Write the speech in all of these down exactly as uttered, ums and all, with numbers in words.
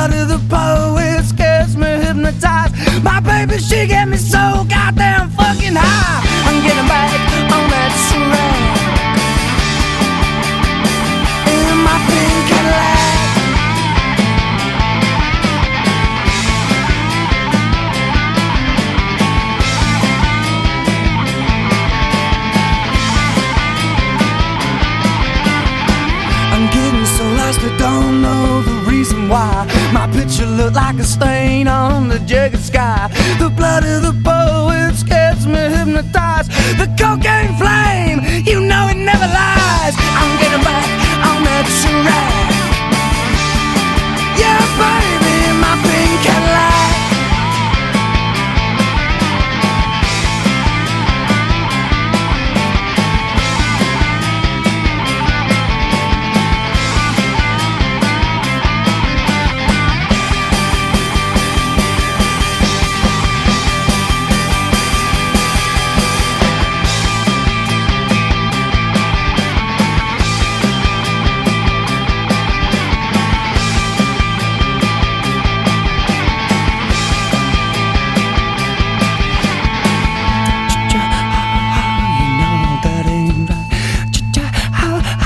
blood of the poet scares me hypnotized. My baby, she get me so goddamn fucking high. I'm getting back on that track in my pink Cadillac. I'm getting so lost, I don't know the reason why. My picture looked like a stain on the jagged sky. The blood of the poets gets me hypnotized. The cocaine flame, you know it never lies. I'm getting back on that track. Yeah, baby, in my pink Cadillac.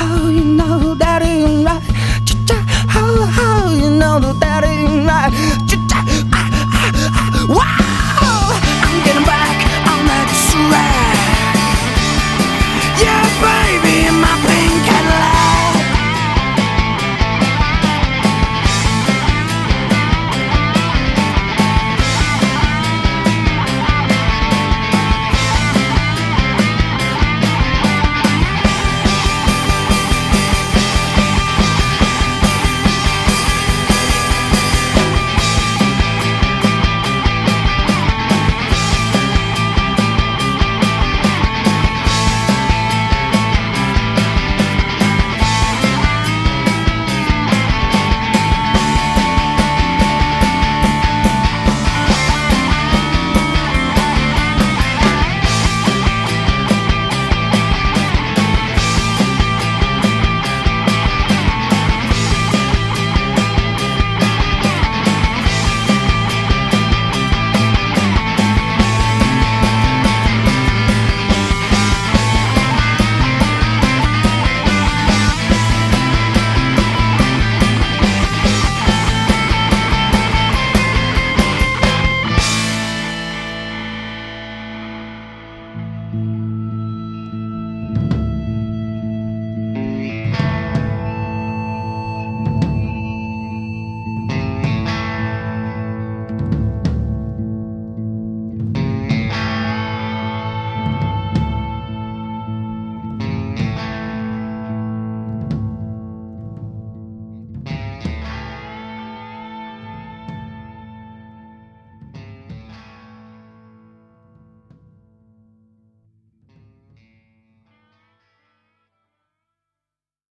That ain't right.